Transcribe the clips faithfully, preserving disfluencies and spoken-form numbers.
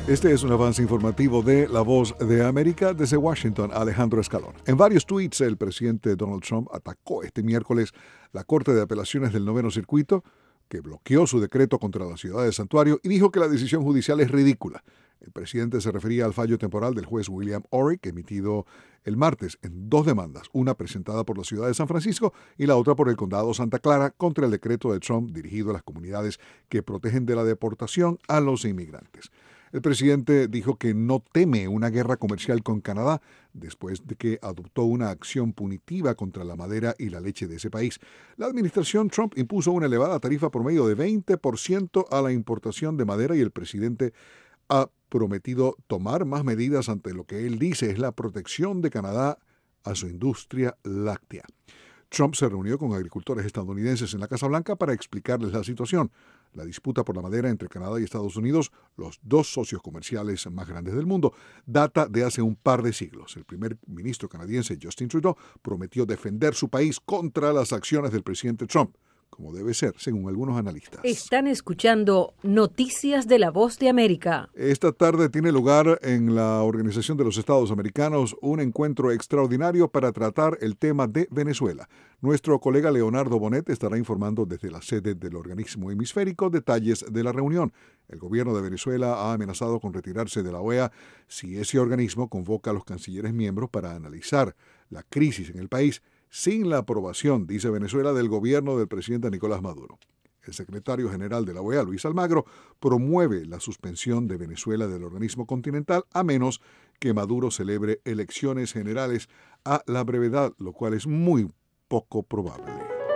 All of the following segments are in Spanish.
Este es un avance informativo de La Voz de América desde Washington, Alejandro Escalón. En varios tweets, el presidente Donald Trump atacó este miércoles la Corte de Apelaciones del Noveno Circuito, que bloqueó su decreto contra la ciudad de Santuario y dijo que la decisión judicial es ridícula. El presidente se refería al fallo temporal del juez William Orrick, emitido el martes en dos demandas, una presentada por la ciudad de San Francisco y la otra por el condado Santa Clara contra el decreto de Trump dirigido a las comunidades que protegen de la deportación a los inmigrantes. El presidente dijo que no teme una guerra comercial con Canadá después de que adoptó una acción punitiva contra la madera y la leche de ese país. La administración Trump impuso una elevada tarifa promedio de veinte por ciento a la importación de madera y el presidente ha prometido tomar más medidas ante lo que él dice es la protección de Canadá a su industria láctea. Trump se reunió con agricultores estadounidenses en la Casa Blanca para explicarles la situación. La disputa por la madera entre Canadá y Estados Unidos, los dos socios comerciales más grandes del mundo, data de hace un par de siglos. El primer ministro canadiense, Justin Trudeau, prometió defender su país contra las acciones del presidente Trump, como debe ser, según algunos analistas. Están escuchando Noticias de La Voz de América. Esta tarde tiene lugar en la Organización de los Estados Americanos un encuentro extraordinario para tratar el tema de Venezuela. Nuestro colega Leonardo Bonet estará informando desde la sede del organismo hemisférico detalles de la reunión. El gobierno de Venezuela ha amenazado con retirarse de la O E A si ese organismo convoca a los cancilleres miembros para analizar la crisis en el país sin la aprobación, dice Venezuela, del gobierno del presidente Nicolás Maduro. El secretario general de la O E A, Luis Almagro, promueve la suspensión de Venezuela del organismo continental a menos que Maduro celebre elecciones generales a la brevedad, lo cual es muy poco probable.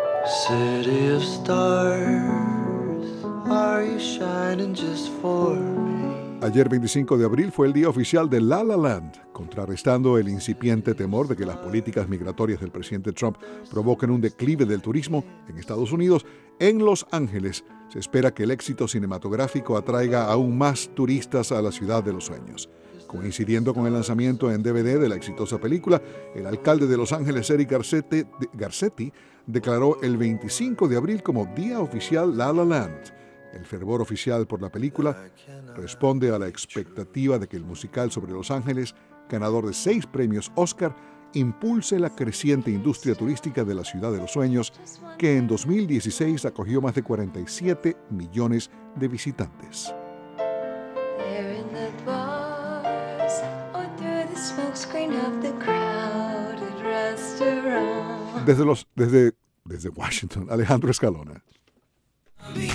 City of stars, are you shining just for me? Ayer, veinticinco de abril, fue el día oficial de La La Land, contrarrestando el incipiente temor de que las políticas migratorias del presidente Trump provoquen un declive del turismo en Estados Unidos. En Los Ángeles se espera que el éxito cinematográfico atraiga aún más turistas a la ciudad de los sueños. Coincidiendo con el lanzamiento en D V D de la exitosa película, el alcalde de Los Ángeles, Eric Garcetti, Garcetti declaró el veinticinco de abril como Día Oficial La La Land. El fervor oficial por la película responde a la expectativa de que el musical sobre Los Ángeles, ganador de seis premios Oscar, impulse la creciente industria turística de la ciudad de los sueños, que en dos mil dieciséis acogió más de cuarenta y siete millones de visitantes. Desde, los, desde, desde Washington, Alejandro Escalona.